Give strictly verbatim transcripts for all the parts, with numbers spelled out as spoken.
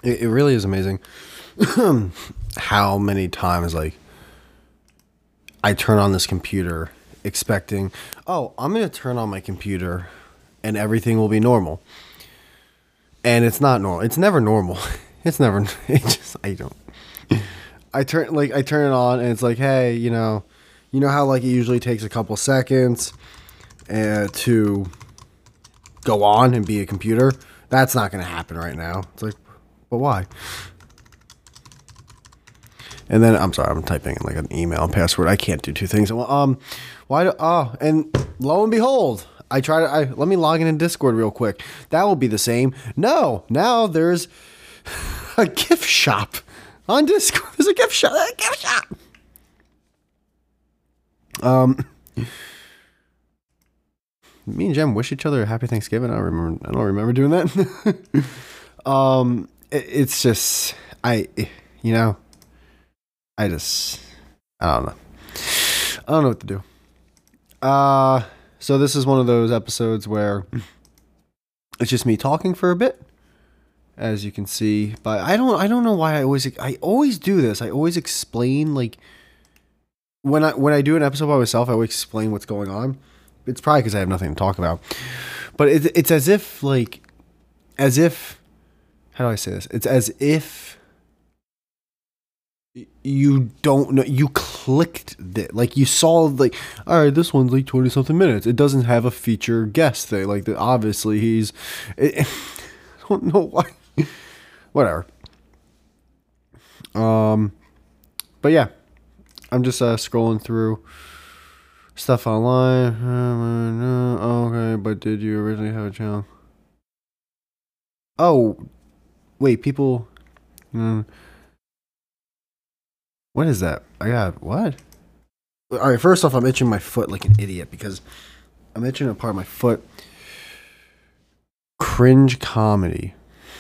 It, it really is amazing how many times like I turn on this computer expecting, oh, I'm going to turn on my computer and everything will be normal. And it's not normal. It's never normal. It's never, it just, I don't, I turn, like, I turn it on and it's like, hey, you know, you know how like it usually takes a couple seconds uh, to go on and be a computer? That's not going to happen right now. It's like, but why? And then I'm sorry, I'm typing in like an email and password. I can't do two things. Well, um, why? Do, oh, and lo and behold, I try to. I let me log in in Discord real quick. That will be the same. No, now there's a gift shop on Discord. There's a gift shop. A gift shop. Um, me and Jem wish each other a happy Thanksgiving. I don't remember. I don't remember doing that. um, it, it's just I, you know. I just, I don't know. I don't know what to do. Uh, so this is one of those episodes where it's just me talking for a bit, as you can see. But I don't, I don't know why I always, I always do this. I always explain like when I when I do an episode by myself, I always explain what's going on. It's probably because I have nothing to talk about. But it's it's as if like, as if, how do I say this? It's as if. You don't know. You clicked it. Like you saw, like, all right, this one's like twenty something minutes. It doesn't have a feature guest thing. Like, the, obviously, he's. It, I don't know why. Whatever. Um, but yeah, I'm just uh, scrolling through stuff online. Oh, okay, but did you originally have a channel? Oh, wait, people. Mm, What is that? I got what? All right, first off, I'm itching my foot like an idiot because I'm itching a part of my foot. Cringe comedy.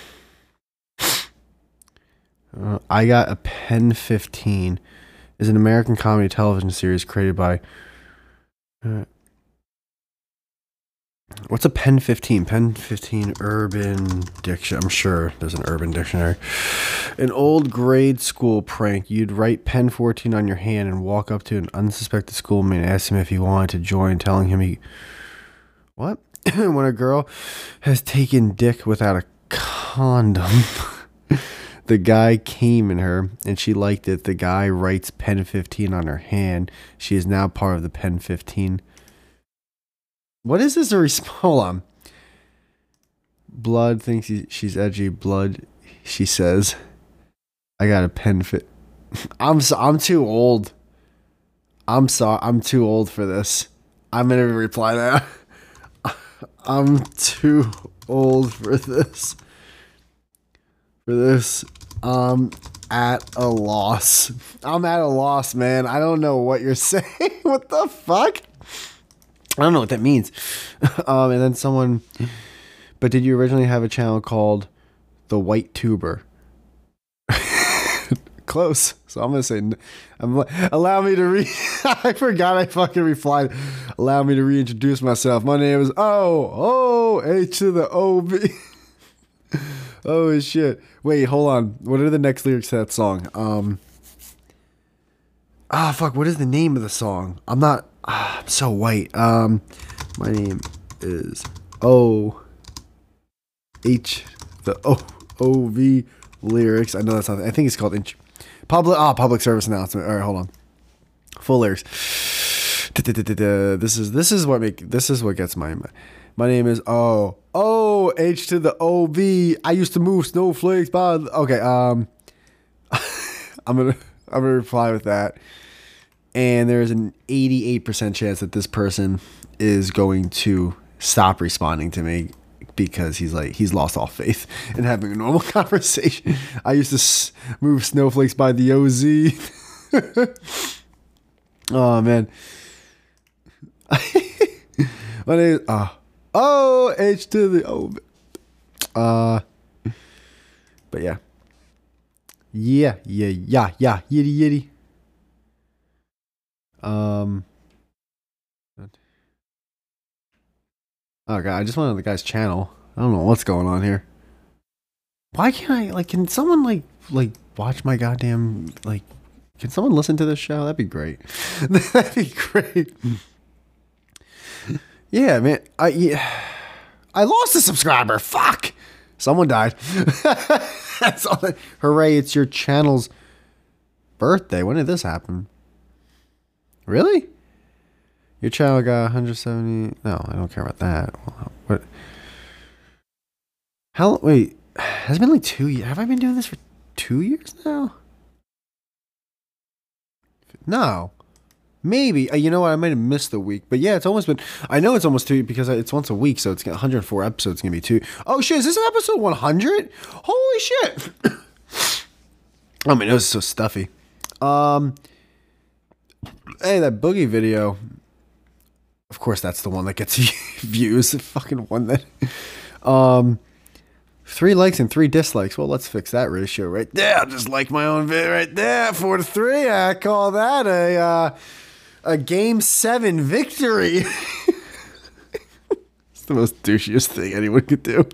Uh, I got a Pen fifteen. Is an American comedy television series created by. Uh, what's a Pen fifteen? Pen fifteen Urban Dictionary. I'm sure there's an Urban Dictionary. An old grade school prank. You'd write Pen fourteen on your hand and walk up to an unsuspected schoolmate and ask him if he wanted to join, telling him he... What? When a girl has taken dick without a condom, the guy came in her and she liked it. The guy writes Pen fifteen on her hand. She is now part of the Pen fifteen. What is this? A resp- Hold on. Blood thinks he, she's edgy. Blood, she says. I got a pen fit. I'm so, I'm too old. I'm sorry. I'm too old for this. I'm gonna reply that. I'm too old for this. For this, I'm at a loss. I'm at a loss, man. I don't know what you're saying. What the fuck? I don't know what that means. Um, and then someone. But did you originally have a channel called The White Tuber? Close. So I'm gonna say, I'm, allow me to re. I forgot I fucking replied. Allow me to reintroduce myself. My name is O O H to the O B. Oh shit! Wait, hold on. What are the next lyrics to that song? Um. Ah, fuck. What is the name of the song? I'm not. Ah, I'm so white. Um, my name is O H the O O V lyrics. I know that's not. I think it's called Inch. Public ah public service announcement. All right, hold on. Full lyrics. This is this is what make this is what gets my my name is O O H to the O V. I used to move snowflakes by. The, okay, um, I'm gonna I'm gonna reply with that. And there's an eighty-eight percent chance that this person is going to stop responding to me because he's like he's lost all faith in having a normal conversation. I used to s- move snowflakes by the O Z. Oh man, my name is uh, O H to the O. Uh, but yeah, yeah, yeah, yeah, yeah, yitty yitty. Um. Oh god, I just went on the guy's channel. I don't know what's going on here. Why can't I, like, can someone, like, like, watch my goddamn, like, can someone listen to this show? That'd be great. That'd be great. Yeah, man. I, yeah. I lost a subscriber. Fuck. Someone died. That's all. That, hooray, it's your channel's birthday. When did this happen? Really? Your channel got one hundred seventy. No, I don't care about that. What? How? Wait. Has it been like two years? Have I been doing this for two years now? No. Maybe. Uh, you know what? I might have missed the week. But yeah, it's almost been... I know it's almost two because it's once a week, so it's one hundred four episodes. It's going to be two. Oh, shit. Is this episode one hundred? Holy shit. Oh, my nose is so stuffy. Um, Hey, that Boogie video. Of course, that's the one that gets views. The fucking one that... Um... Three likes and three dislikes. Well, let's fix that ratio right there. I'll just like my own video right there. Four to three. I call that a uh, a game seven victory. It's the most douchiest thing anyone could do.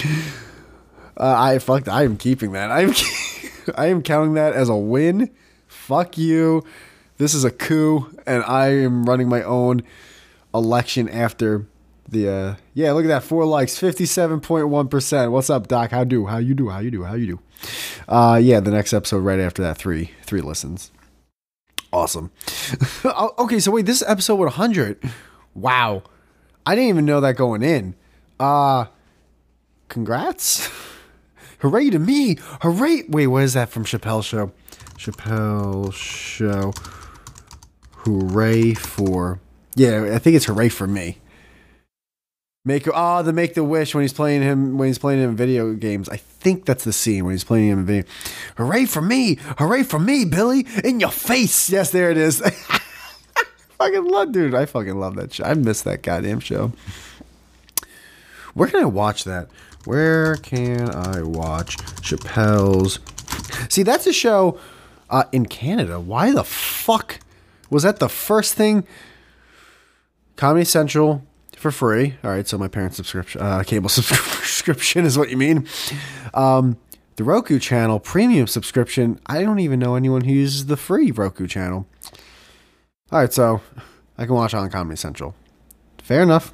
Uh, I fucked. I am keeping that. I'm I am counting that as a win. Fuck you. This is a coup, and I am running my own election after. The uh yeah, look at that, four likes, fifty-seven point one percent. What's up, Doc? How do? How you do? How you do? How you do? Uh yeah, the next episode right after that, three three listens. Awesome. Okay, so wait, this is episode one hundred. Wow. I didn't even know that going in. Uh congrats. Hooray to me. Hooray. Wait, what is that from Chappelle Show? Chappelle Show. Hooray for. Yeah, I think it's hooray for me. Make ah oh, the make the wish when he's playing him when he's playing him in video games. I think that's the scene when he's playing him in video. Hooray for me! Hooray for me, Billy! In your face! Yes, there it is. Fucking love, dude. I fucking love that show. I miss that goddamn show. Where can I watch that? Where can I watch Chappelle's? See, that's a show uh, in Canada. Why the fuck was that the first thing? Comedy Central. For free. All right, so my parents' subscription, uh, cable subscription is what you mean. Um, the Roku channel premium subscription. I don't even know anyone who uses the free Roku channel. All right, so I can watch on Comedy Central. Fair enough.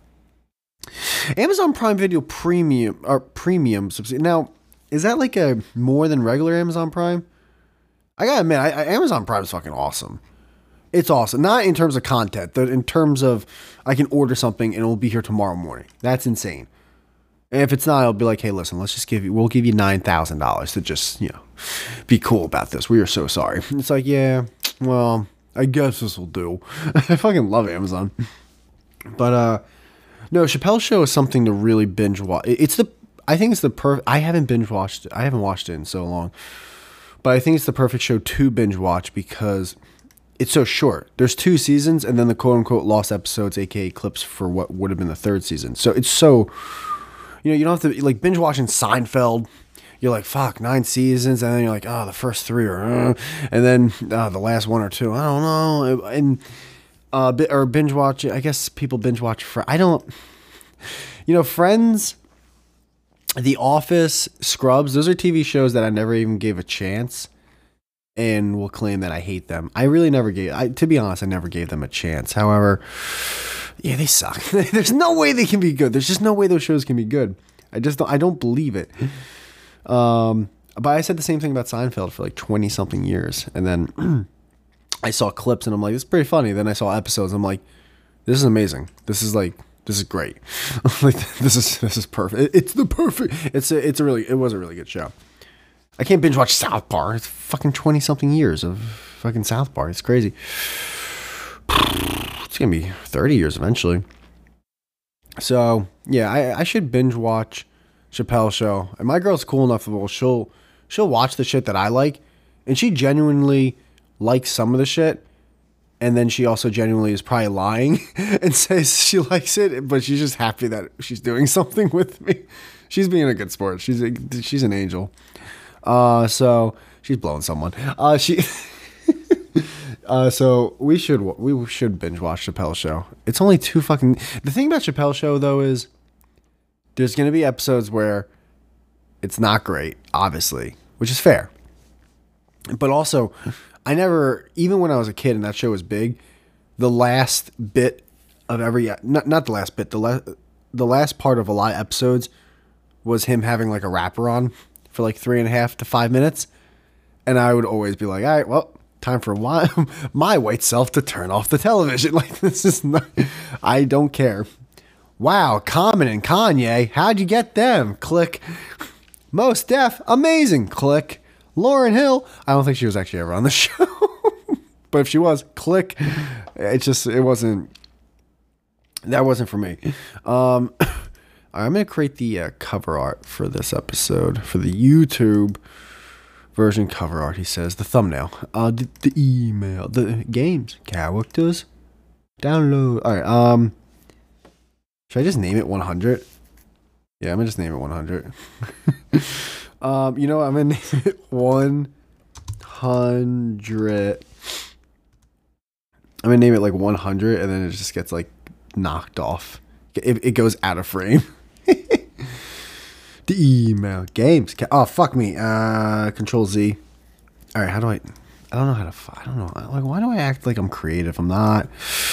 Amazon Prime Video Premium or premium subscription. Now, is that like a more than regular Amazon Prime? I gotta admit, I, I, Amazon Prime is fucking awesome. It's awesome. Not in terms of content, but in terms of I can order something and it'll be here tomorrow morning. That's insane. And if it's not, I'll be like, hey, listen, let's just give you, we'll give you nine thousand dollars to just, you know, be cool about this. We are so sorry. It's like, yeah, well, I guess this will do. I fucking love Amazon. But, uh, no, Chappelle's Show is something to really binge watch. It's the, I think it's the perfect, I haven't binge watched it. I haven't watched it in so long. But I think it's the perfect show to binge watch because it's so short. There's two seasons and then the quote unquote lost episodes, aka clips for what would have been the third season. So it's so, you know, you don't have to like binge watching Seinfeld. You're like, fuck, nine seasons. And then you're like, oh, the first three are, uh, and then uh, the last one or two, I don't know. And, uh, or binge watch, I guess people binge watch for, I don't, you know, Friends, The Office, Scrubs, those are T V shows that I never even gave a chance. And will claim that I hate them. I really never gave, I, to be honest, I never gave them a chance. However, yeah, they suck. There's no way they can be good. There's just no way those shows can be good. I just don't, I don't believe it. Um, but I said the same thing about Seinfeld for like twenty something years. And then I saw clips and I'm like, it's pretty funny. Then I saw episodes. I'm like, this is amazing. This is like, this is great. Like, this is, this is perfect. It, it's the perfect, it's a, it's a really, it was a really good show. I can't binge watch South Park. It's fucking twenty something years of fucking South Park. It's crazy. It's going to be thirty years eventually. So, yeah, I, I should binge watch Chappelle's Show. And my girl's cool enough that well, she'll, she'll watch the shit that I like. And she genuinely likes some of the shit. And then she also genuinely is probably lying and says she likes it. But she's just happy that she's doing something with me. She's being a good sport. She's a, she's an angel. Uh, so she's blowing someone. Uh, she, uh, so we should, we should binge watch Chappelle's Show. It's only two fucking, the thing about Chappelle's Show though is there's going to be episodes where It's not great, obviously, which is fair. But also, I never, even when I was a kid and that show was big, the last bit of every, not, not the last bit, the, la- the last part of a lot of episodes was him having like a rapper on for like three and a half to five minutes. And I would always be like, all right, well, time for my, my white self to turn off the television. Like, this is not, I don't care. Wow, Common and Kanye, how'd you get them? Click. Mos Def, amazing. Click. Lauryn Hill, I don't think she was actually ever on the show. But if she was, click. It just, it wasn't, that wasn't for me. Um, I'm going to create the uh, cover art for this episode, for the YouTube version cover art, he says. The thumbnail, uh, the, the email, the games, characters, download. All right, um, should I just name it one hundred? Yeah, I'm going to just name it one hundred. um, you know what? I'm going to name it one hundred. I'm going to name it like one hundred, and then it just gets like knocked off. It, it goes out of frame. The email games. Oh, fuck me. Uh, Control Z. All right. How do I? I don't know how to. I don't know. Like, why do I act like I'm creative? I'm not.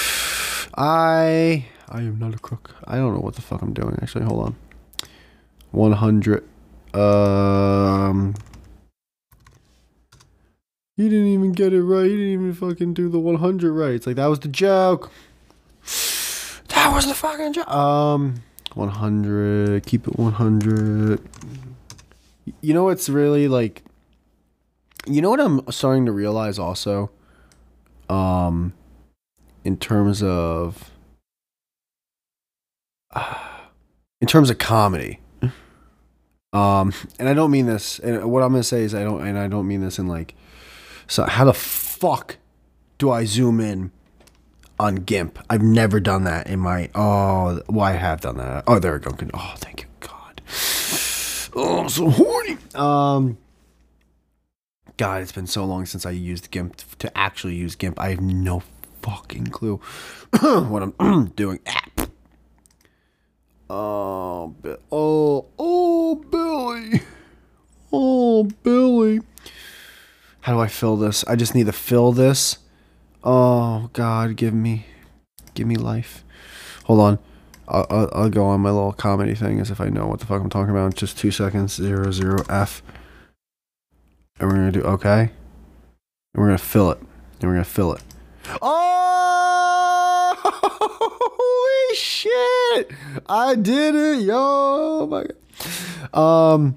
I. I am not a crook. I don't know what the fuck I'm doing. Actually, hold on. one hundred. Um. He didn't even get it right. He didn't even fucking do the one hundred right. It's like that was the joke. That was the fucking joke. Um. one hundred, keep it one hundred. You know what's really like, you know what I'm starting to realize also, um, in terms of, uh, in terms of comedy, um, and I don't mean this, and what I'm going to say is I don't, and I don't mean this in like, so how the fuck do I zoom in on GIMP? I've never done that in my, oh, well, I have done that. Oh, there we go. Oh, thank you, God. Oh, I'm so horny. Um, God, it's been so long since I used GIMP to actually use GIMP. I have no fucking clue what I'm doing. Oh, oh, oh, Billy. Oh, Billy. How do I fill this? I just need to fill this. Oh, God, give me, give me life. Hold on. I'll, I'll, I'll go on my little comedy thing as if I know what the fuck I'm talking about. Just two seconds. Zero, zero, F. And we're going to do okay. And we're going to fill it. And we're going to fill it. Oh, holy shit. I did it, yo. Oh, my God. Um,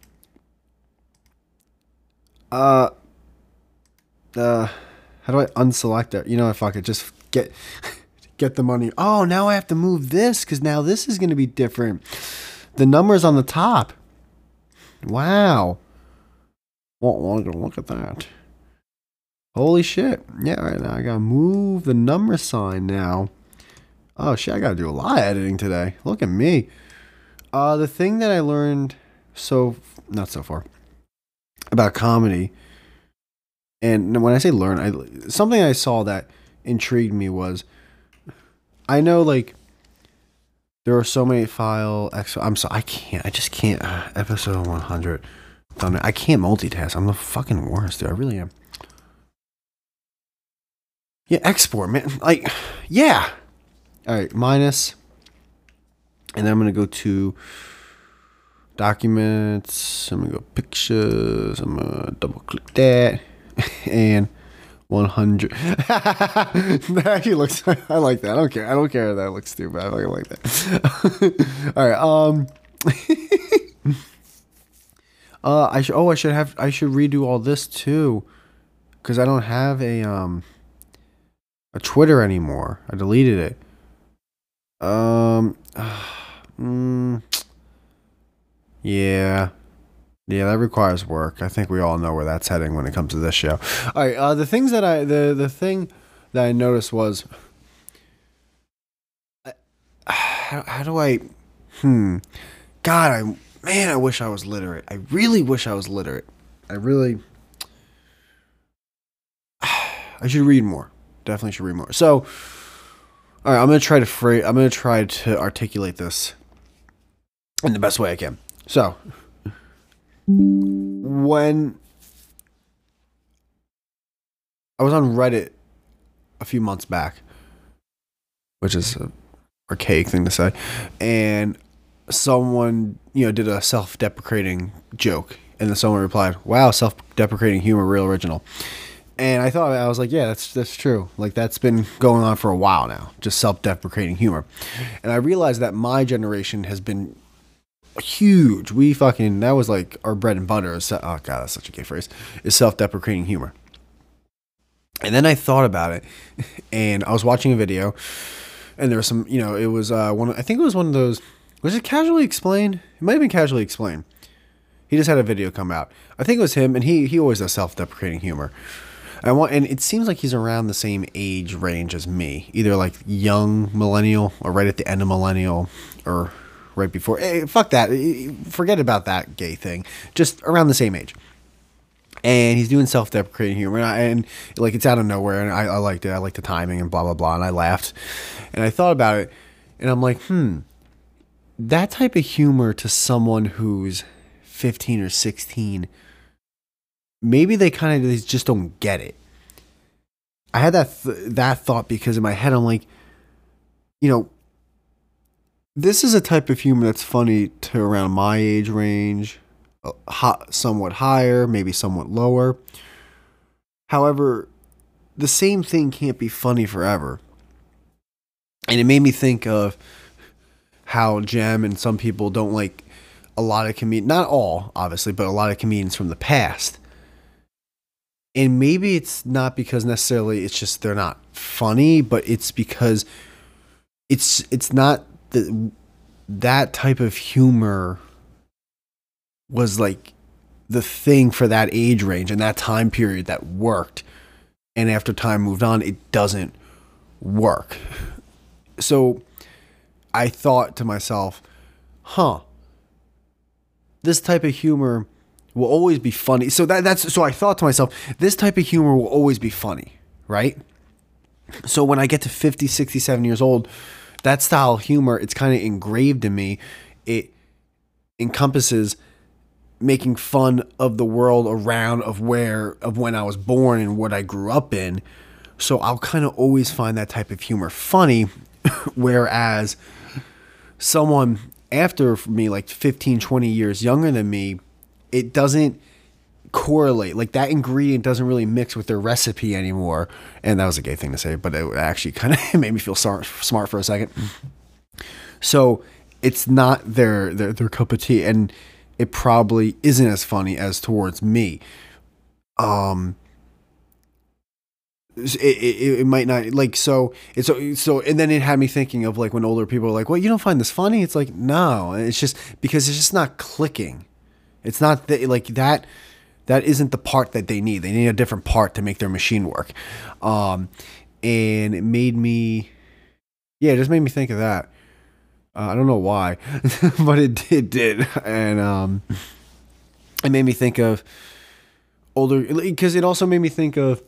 uh, uh, how do I unselect it? You know, if I could just get get the money. Oh, now I have to move this because now this is going to be different. The number's on the top. Wow. Won't want to look at that. Holy shit. Yeah, right now I got to move the number sign now. Oh, shit. I got to do a lot of editing today. Look at me. Uh, the thing that I learned so, not so far, about comedy. And when I say learn, I, something I saw that intrigued me was, I know like there are so many file, X, I'm so, I can't, I just can't, uh, episode one hundred, I can't multitask. I'm the fucking worst, dude. I really am. Yeah, export, man. Like, yeah. All right, minus. And then I'm going to go to documents. I'm going to go pictures. I'm going to double click that. And one hundred. That actually looks, I like that. I don't care. I don't care if that looks stupid. I fucking like that. All right. Um, uh, I should, oh, I should have, I should redo all this too. Cause I don't have a, um, a Twitter anymore. I deleted it. Um, uh, mm, yeah. Yeah, that requires work. I think we all know where that's heading when it comes to this show. All right, uh, the things that I the the thing that I noticed was, uh, how, how do I, hmm, God, I man, I wish I was literate. I really wish I was literate. I really, I should read more. Definitely should read more. So, all right, I'm gonna try to phrase. I'm gonna try to articulate this in the best way I can. So. When I was on Reddit a few months back, which is an archaic thing to say, and someone, you know, did a self-deprecating joke, and then someone replied, "Wow, self-deprecating humor, real original." And I thought, I was like, yeah, that's that's true. Like, that's been going on for a while now, just self-deprecating humor. And I realized that my generation has been huge. We fucking, that was like our bread and butter. Oh god, that's such a gay phrase. Is self-deprecating humor. And then I thought about it, and I was watching a video, and there was some, you know, it was uh, one. I think it was one of those. Was it Casually Explained? It might have been Casually Explained. He just had a video come out. I think it was him, and he he always does self-deprecating humor. I want, and it seems like he's around the same age range as me, either like young millennial or right at the end of millennial, or right before. Hey, fuck that. Forget about that gay thing. Just around the same age. And he's doing self-deprecating humor, and, I, and like it's out of nowhere, and I, I liked it. I liked the timing and blah blah blah, and I laughed, and I thought about it, and I'm like, hmm, that type of humor to someone who's fifteen or sixteen, maybe they kind of just don't get it. I had that th- that thought because in my head I'm like, you know, this is a type of humor that's funny to around my age range. Hot, somewhat higher, maybe somewhat lower. However, the same thing can't be funny forever. And it made me think of how Jem and some people don't like a lot of comedians, not all, obviously, but a lot of comedians from the past. And maybe it's not because necessarily it's just they're not funny, but it's because it's it's not the, that type of humor was like the thing for that age range and that time period that worked. And after time moved on, it doesn't work. So I thought to myself, huh, this type of humor will always be funny. So that that's so I thought to myself, this type of humor will always be funny, right? So when I get to fifty, sixty, seventy years old, that style of humor, it's kind of engraved in me. It encompasses making fun of the world around of where of when I was born and what I grew up in. So I'll kind of always find that type of humor funny, whereas someone after me, like fifteen, twenty years younger than me, it doesn't correlate. Like that ingredient doesn't really mix with their recipe anymore. And that was a gay thing to say, but it actually kind of made me feel smart, smart for a second. So it's not their, their, their cup of tea. And it probably isn't as funny as towards me. Um, it, it, it might not like, so it's so, so, and then it had me thinking of like when older people are like, well, you don't find this funny? It's like, no, it's just because it's just not clicking. It's not that like that, that isn't the part that they need. They need a different part to make their machine work. Um, and it made me, yeah, it just made me think of that. Uh, I don't know why, but it, it did. And um, it made me think of older, because it also made me think of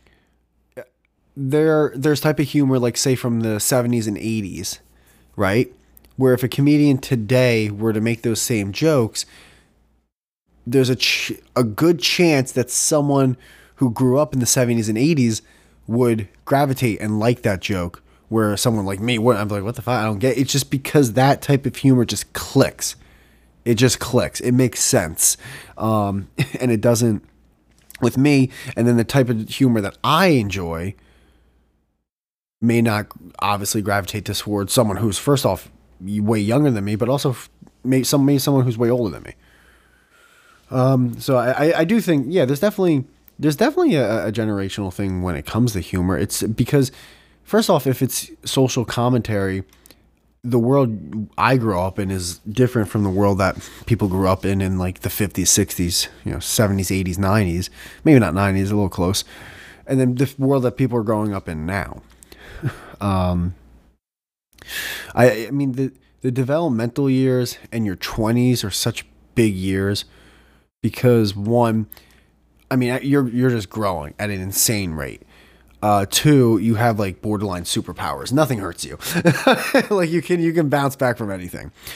there, there's type of humor, like say from the seventies and eighties, right? Where if a comedian today were to make those same jokes, there's a, ch- a good chance that someone who grew up in the seventies and eighties would gravitate and like that joke. Where someone like me, I'm like, what the fuck? I don't get it. It's just because that type of humor just clicks. It just clicks. It makes sense. Um, and it doesn't with me. And then the type of humor that I enjoy may not obviously gravitate towards someone who's first off way younger than me, but also maybe, some, maybe someone who's way older than me. Um, so I, I do think, yeah, there's definitely, there's definitely a, a generational thing when it comes to humor. It's because first off, if it's social commentary, the world I grew up in is different from the world that people grew up in in like the fifties, sixties, you know, seventies, eighties, nineties, maybe not nineties, a little close. And then the world that people are growing up in now. Um, I, I mean, the, the developmental years and your twenties are such big years because one, I mean, you're, you're just growing at an insane rate. Uh, two, you have like borderline superpowers. Nothing hurts you. Like you can, you can bounce back from anything.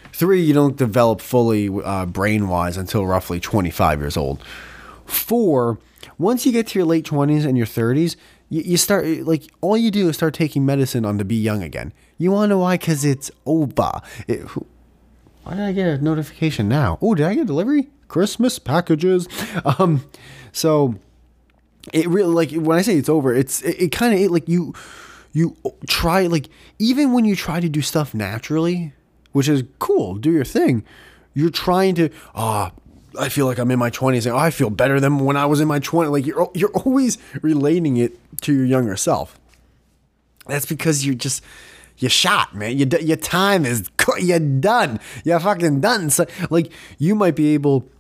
Three, you don't develop fully uh, brain-wise until roughly twenty-five years old. Four, once you get to your late twenties and your thirties, you, you start, like, all you do is start taking medicine on to be young again. You want to know why? Because it's over. It, why did I get a notification now? Oh, did I get a delivery? Christmas packages. Um, so it really, like, when I say it's over, it's, it, it kind of, like, you, you try, like, even when you try to do stuff naturally, which is cool, do your thing, you're trying to, ah, oh, I feel like I'm in my twenties, and oh, I feel better than when I was in my twenties. Like, you're, you're always relating it to your younger self. That's because you're just, you're shot, man. You, your time is, you're done. You're fucking done. So, like, you might be able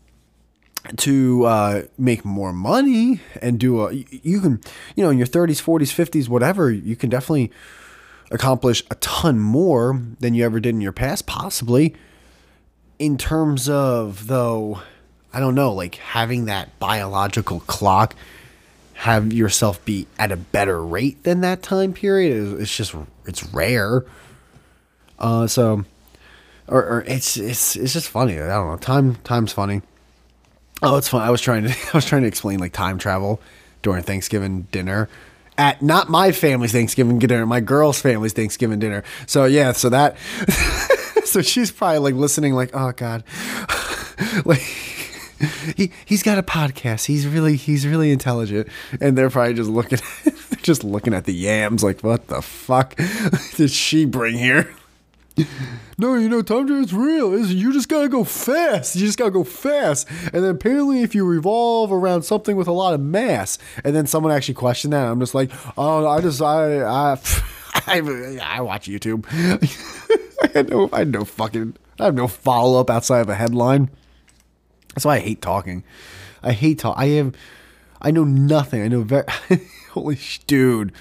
to uh, make more money and do a, you can, you know, in your thirties, forties, fifties, whatever, you can definitely accomplish a ton more than you ever did in your past, possibly. In terms of, though, I don't know, like, having that biological clock, have yourself be at a better rate than that time period, it's just, it's rare. Uh, so, or, or it's, it's, it's just funny. I don't know. Time, time's funny. Oh, it's fun. I was trying to, I was trying to explain, like, time travel during Thanksgiving dinner at not my family's Thanksgiving dinner, my girl's family's Thanksgiving dinner. So yeah, so that, so she's probably like listening, like, oh God, like he, he's got a podcast. He's really, he's really intelligent. And they're probably just looking, just looking at the yams like, what the fuck did she bring here? No, you know, time travel is real. It's, you just gotta go fast. You just gotta go fast. And then apparently if you revolve around something with a lot of mass, and then someone actually questioned that, I'm just like, oh, I just, I, I, I, I watch YouTube. I had no, I had no fucking, I have no follow up outside of a headline. That's why I hate talking. I hate talk. I have, I know nothing. I know very, holy sh- dude.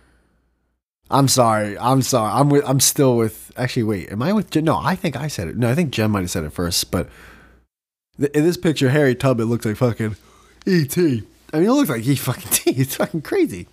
I'm sorry. I'm sorry. I'm with, I'm still with, actually, wait, am I with Jen? No, I think I said it. No, I think Jen might have said it first, but th- in this picture, Harry Tubman looks like fucking E T. I mean, it looks like he fucking T. It's fucking crazy.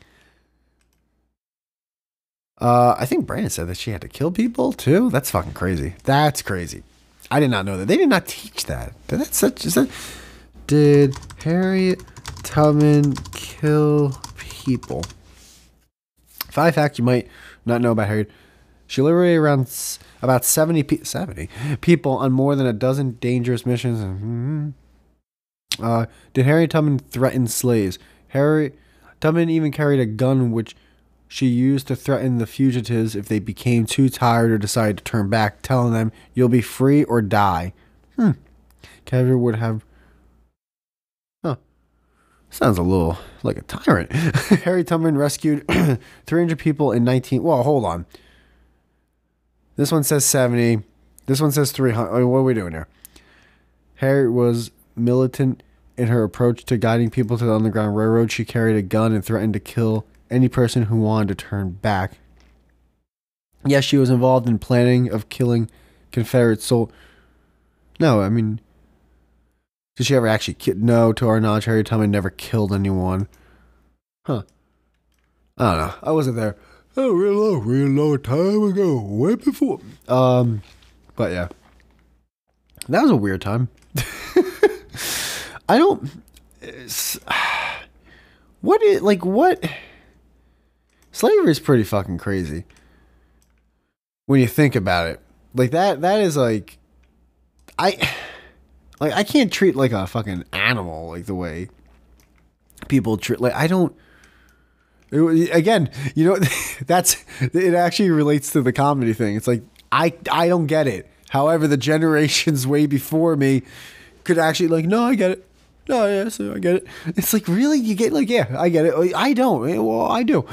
Uh, I think Brandon said that she had to kill people too. That's fucking crazy. That's crazy. I did not know that. They did not teach that. That's such, is that, did Harriet Tubman kill people? Fun fact you might not know about Harriet. She liberated around s- about seventy, pe- seventy people on more than a dozen dangerous missions. Mm-hmm. Uh, did Harriet Tubman threaten slaves? Harriet Tubman even carried a gun which she used to threaten the fugitives if they became too tired or decided to turn back, telling them, you'll be free or die. Hmm. Kevin would have... Huh. Sounds a little like a tyrant. Harriet Tubman rescued three hundred people in nineteen... Well, hold on. This one says seventy. This one says three hundred. What are we doing here? Harriet was militant in her approach to guiding people to the Underground Railroad. She carried a gun and threatened to kill any person who wanted to turn back. Yes, she was involved in planning of killing Confederate soldiers. No, I mean... Did she ever actually kill? No, to our knowledge, Harriet Tubman never killed anyone. Huh. I don't know. I wasn't there. Oh, real long, real long time ago. Way before. Um, but yeah. That was a weird time. I don't... What is... Like, what... Slavery is pretty fucking crazy. When you think about it. Like, that, that is like... I... Like, I can't treat, like, a fucking animal, like, the way people treat... Like, I don't... It, again, you know, that's... It actually relates to the comedy thing. It's like, I, I don't get it. However, the generations way before me could actually, like, no, I get it. No, yeah, so I get it. It's like, really? You get, like, yeah, I get it. Like, I don't. Well, I do.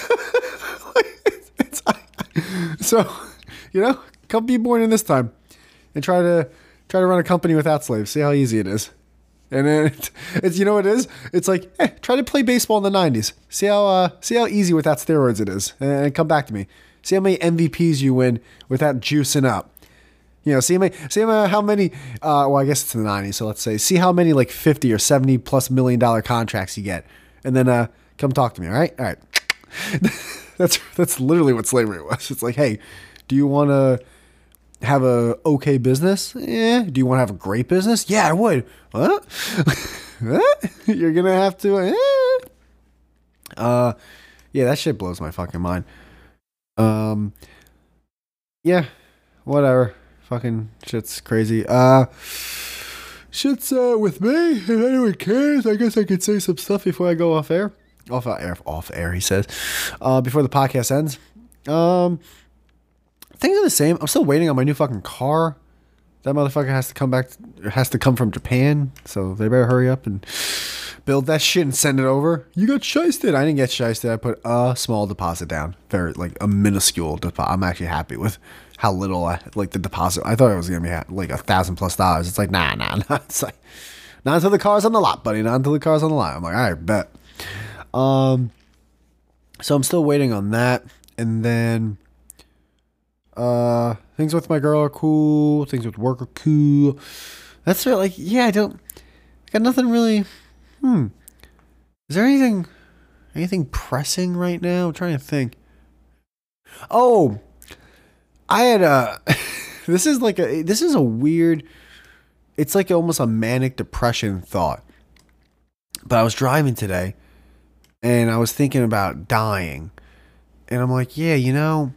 it's, I, so, you know, come be born in this time and try to... Try to run a company without slaves. See how easy it is. And then it's, it's you know what it is? It's like, eh, try to play baseball in the nineties. See how uh, see how easy without steroids it is. And come back to me. See how many M V Ps you win without juicing up. You know, see how many, see how many uh, well, I guess it's in the nineties, so let's say, see how many like fifty or seventy plus million dollar contracts you get. And then uh, come talk to me, all right? All right. that's that's literally what slavery was. It's like, hey, do you want to have a okay business? Yeah. Do you want to have a great business? Yeah, I would. What? What? You're gonna have to. Eh. Uh, yeah, that shit blows my fucking mind. Um, yeah, whatever. Fucking shit's crazy. Uh, shit's uh with me. If anyone cares, I guess I could say some stuff before I go off air. Off air, off air. He says, uh, before the podcast ends. Um, things are the same. I'm still waiting on my new fucking car. That motherfucker has to come back. Has to come from Japan, so they better hurry up and build that shit and send it over. You got shysted. I didn't get shysted. I put a small deposit down, very like a minuscule deposit. I'm actually happy with how little I like the deposit. I thought it was gonna be like a thousand plus dollars. It's like nah, nah, nah. It's like not until the car's on the lot, buddy. Not until the car's on the lot. I'm like, all right, bet. Um, so I'm still waiting on that, and then. Uh, things with my girl are cool. Things with work are cool. That's sort of like, yeah, I don't, I got nothing really. Hmm. Is there anything, anything pressing right now? I'm trying to think. Oh, I had a, this is like a, this is a weird, it's like almost a manic depression thought. But I was driving today and I was thinking about dying. And I'm like, yeah, you know,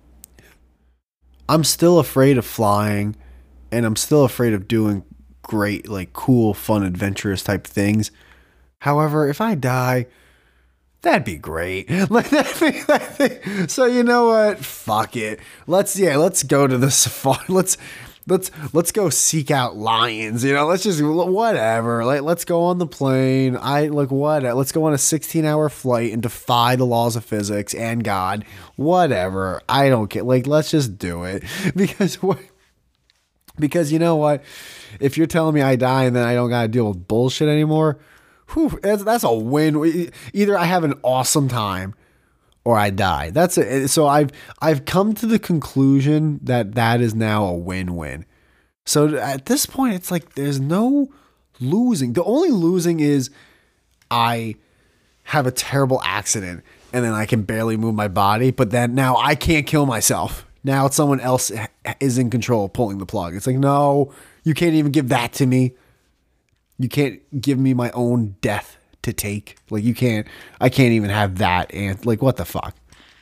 I'm still afraid of flying, and I'm still afraid of doing great, like cool, fun, adventurous type things. However, if I die, that'd be great. Like that, that thing. So you know what? Fuck it. Let's yeah, let's go to the safari. Let's let's let's go seek out lions. You know, let's just whatever. Like let's go on the plane. I like what? Let's go on a sixteen hour flight and defy the laws of physics and God. Whatever. I don't care. Like let's just do it because what? Because you know what? If you're telling me I die and then I don't gotta deal with bullshit anymore, whew, that's, that's a win. Either I have an awesome time or I die. That's it. So I've I've come to the conclusion that that is now a win-win. So at this point, it's like there's no losing. The only losing is I have a terrible accident and then I can barely move my body. But then now I can't kill myself. Now it's someone else is in control of pulling the plug. It's like, no, you can't even give that to me. You can't give me my own death to take. Like you can't, I can't even have that. And like, what the fuck?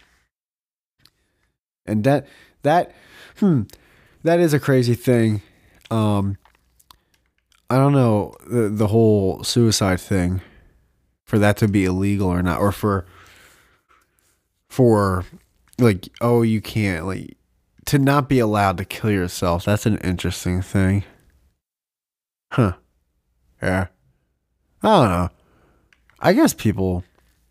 And that, that, hmm, that is a crazy thing. Um, I don't know the, the whole suicide thing, for that to be illegal or not, or for, for like, oh, you can't like to not be allowed to kill yourself. That's an interesting thing. Huh. Yeah. I don't know. I guess people.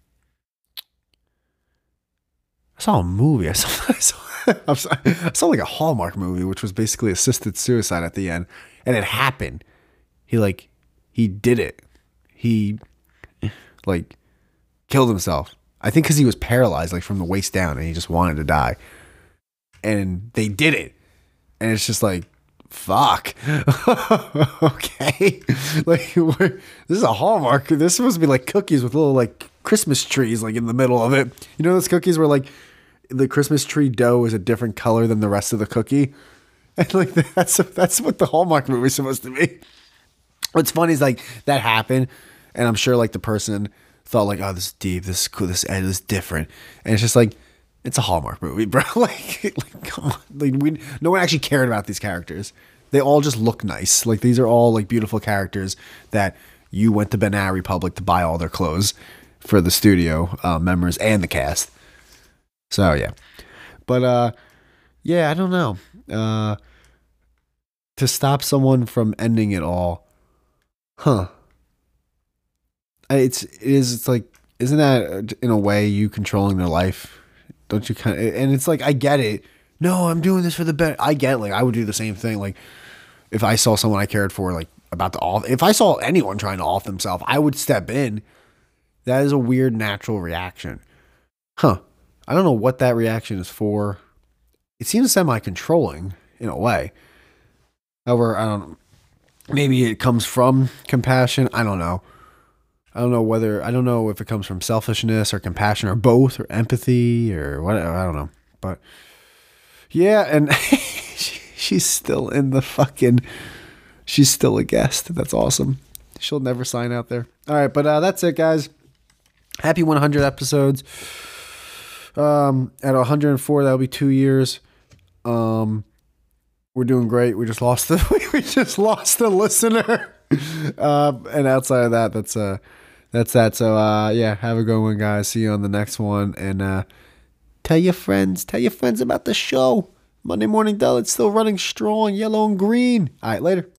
I saw a movie. I saw, I saw, I saw, I saw like a Hallmark movie, which was basically assisted suicide at the end, and it happened. He like, he did it. He like killed himself. I think because he was paralyzed, like from the waist down, and he just wanted to die. And they did it, and it's just like, fuck. Okay. Like this is a Hallmark. This is supposed to be like cookies with little like Christmas trees like in the middle of it. You know those cookies where like the Christmas tree dough is a different color than the rest of the cookie? And like that's that's what the Hallmark movie is supposed to be. What's funny is like that happened, and I'm sure like the person thought like, oh, this is deep, this is cool, this Ed is different. And it's just like, it's a Hallmark movie, bro. like, like, come on. Like, we, no one actually cared about these characters. They all just look nice. Like, these are all, like, beautiful characters that you went to Banana Republic to buy all their clothes for the studio uh, members and the cast. So, yeah. But, uh, yeah, I don't know. Uh, to stop someone from ending it all, huh. It's, it is, it's like, isn't that, in a way, you controlling their life? Don't you kind of, and it's like, I get it. No, I'm doing this for the better. I get it. Like, I would do the same thing. Like, if I saw someone I cared for, like, about to off, if I saw anyone trying to off themselves, I would step in. That is a weird natural reaction. Huh. I don't know what that reaction is for. It seems semi-controlling in a way. However, I don't know. Maybe it comes from compassion. I don't know. I don't know whether, I don't know if it comes from selfishness or compassion or both or empathy or whatever. I don't know. But yeah, and she, she's still in the fucking. She's still a guest. That's awesome. She'll never sign out there. All right, but uh, that's it, guys. Happy one hundred episodes. Um, at one hundred four, that'll be two years. Um, we're doing great. We just lost the we just lost a listener. Uh, and outside of that, that's uh, that's that. So uh, yeah, have a good one, guys. See you on the next one, and uh, tell your friends, tell your friends about the show. Monday Morning Dell. It's still running strong, yellow and green. All right, later.